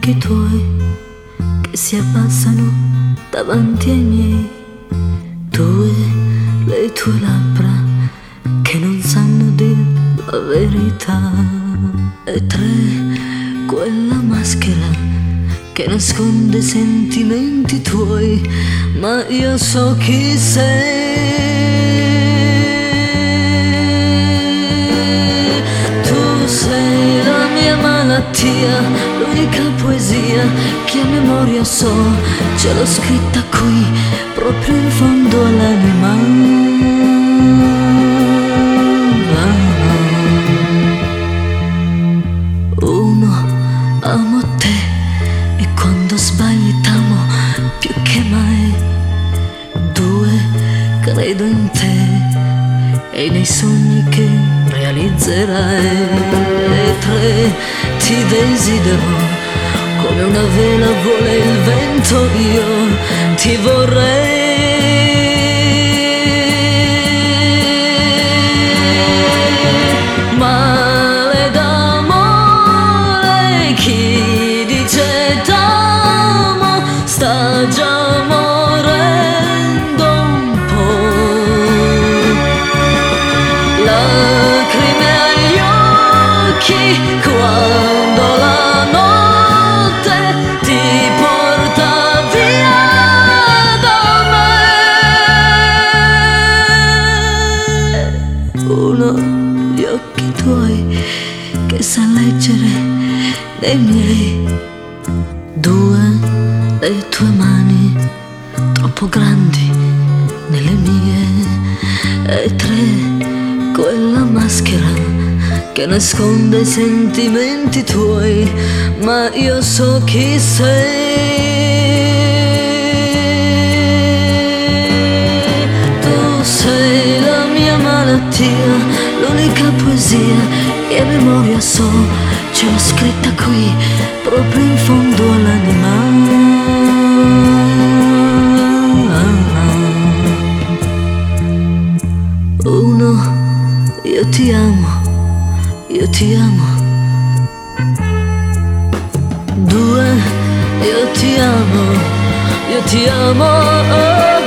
occhi tuoi che si abbassano davanti ai miei, due, le tue labbra che non sanno dire la verità, e tre, quella maschera che nasconde i sentimenti tuoi, ma io so chi sei. Tu sei la mia malattia, l'unica poesia che a memoria so, ce l'ho scritta qui, proprio in fondo all'anima. Uno, amo te e quando sbagli t'amo più che mai. Due, credo in te e nei sogni che realizzerai. E tre, ti desidero come una vela vuole il vento, io ti vorrei. Male d'amore, chi dice t'amo sta già morendo un po'. Lacrime agli occhi quando la notte ti porta via da me. Uno, gli occhi tuoi che sa leggere nei miei. Due, le tue mani troppo grandi nelle mie. E tre, quella maschera che nasconde i sentimenti tuoi, ma io so chi sei. Tu sei la mia malattia, l'unica poesia che a memoria so, ce l'ho scritta qui, proprio in fondo all'anima. Uno, io ti amo, io ti amo. Due, io ti amo, io ti amo.